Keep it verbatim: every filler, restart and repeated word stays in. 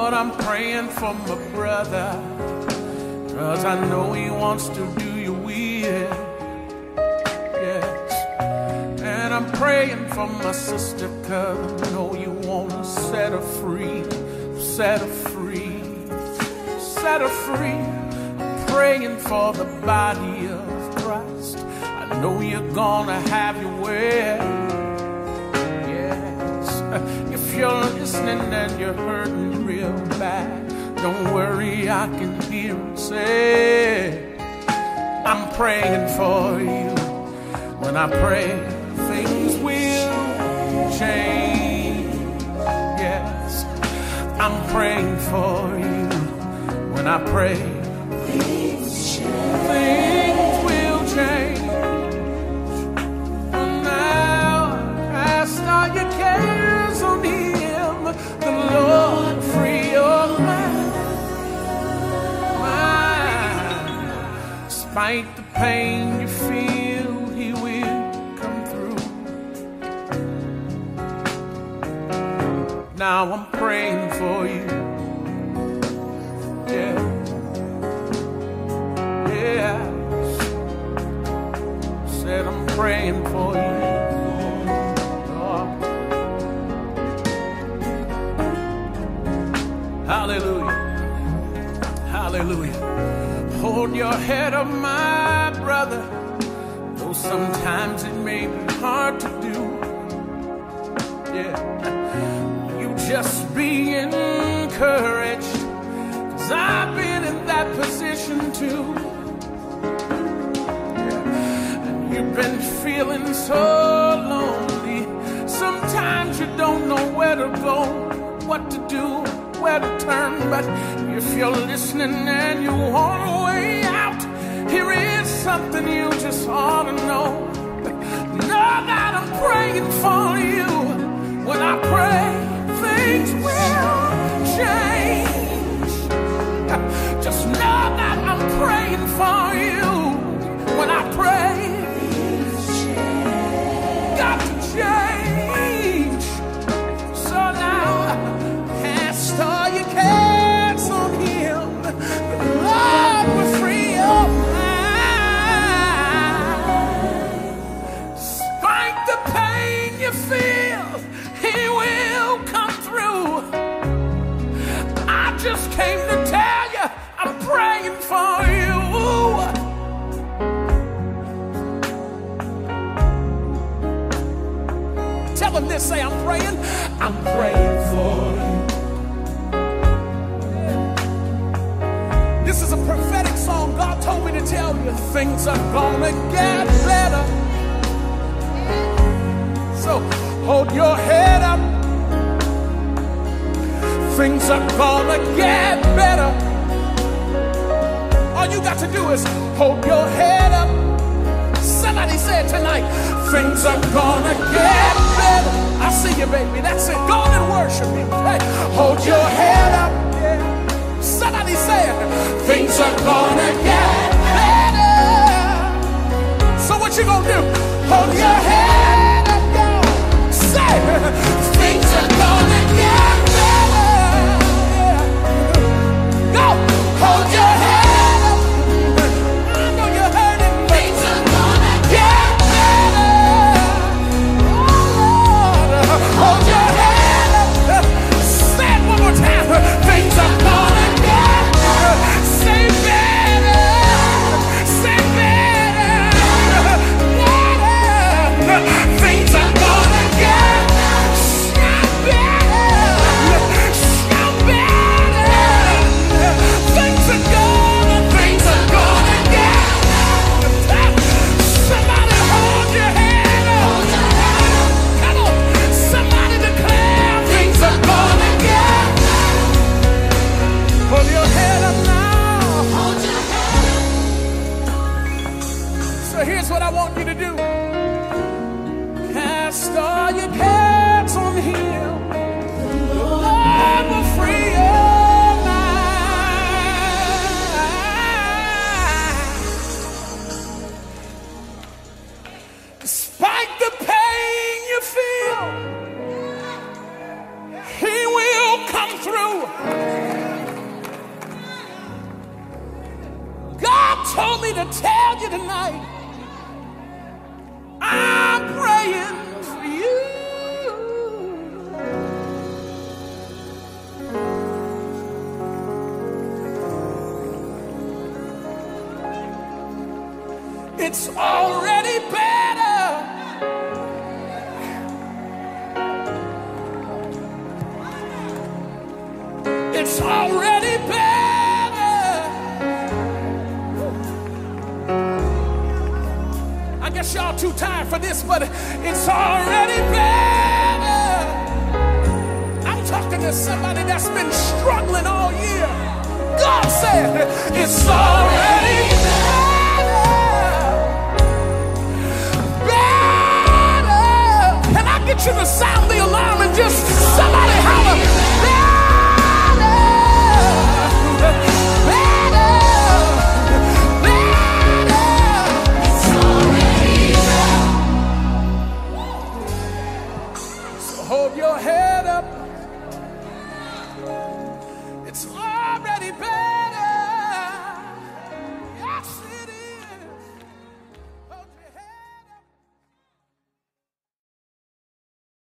Lord, I'm praying for my brother, 'cause I know he wants to do your will. Yes. And I'm praying for my sister, 'cause I know you want to set her free. Set her free. Set her free. I'm praying for the body of Christ. I know you're gonna have your way. Yes. If you're listening and you're hurting real bad, don't worry, I can hear him say, I'm praying for you. When I pray, things will change. Yes, I'm praying for you. When I pray, things will change. Now, cast all your cares on him, the Lord, free your mind. Mind. Despite the pain you feel, he will come through. Now I'm praying for you. Yeah. Yeah. Said I'm praying for you. Oh. Hallelujah. Hallelujah. Hold your head up, my brother, though sometimes it may be hard to do. Yeah. You just be encouraged, 'cause I've been in that position too. Yeah. And you've been feeling so lonely. Sometimes you don't know where to go, what to do, where to turn. But if you're listening and you want a way out, here is something you just ought to know. Know that I'm praying for you. When I pray, things will change. Just know that I'm praying for you. When I pray, got to change. So now, cast all your cares on him. The Lord will free your mind. Despite the pain you feel, he will come through. I just came to tell you, I'm praying for you. Tell him this, say, I'm praying, I'm praying for you. This is a prophetic song. God told me to tell you, things are gonna get better. So hold your head up. Things are gonna get better. All you got to do is hold your head up. Somebody said tonight, things are gonna get better. I see you, baby. That's it. Go on and worship him. Hey, hold your head up. Somebody said, things are gonna get better. So what you gonna do? Hold your head up, y'all. Say, things are gonna get better. Go, hold your head up. I know you heard it. Things are gonna get better. Oh Lord, hold your head up. Say it one more time. Things are gonna get better. Say better. Say better. Better. to tell you tonight, I'm praying for you. It's already better. It's already better. I guess y'all too tired for this, but it's already better. I'm talking to somebody that's been struggling all year. God said it's already better. Better. Can I get you to sound the alarm and just sound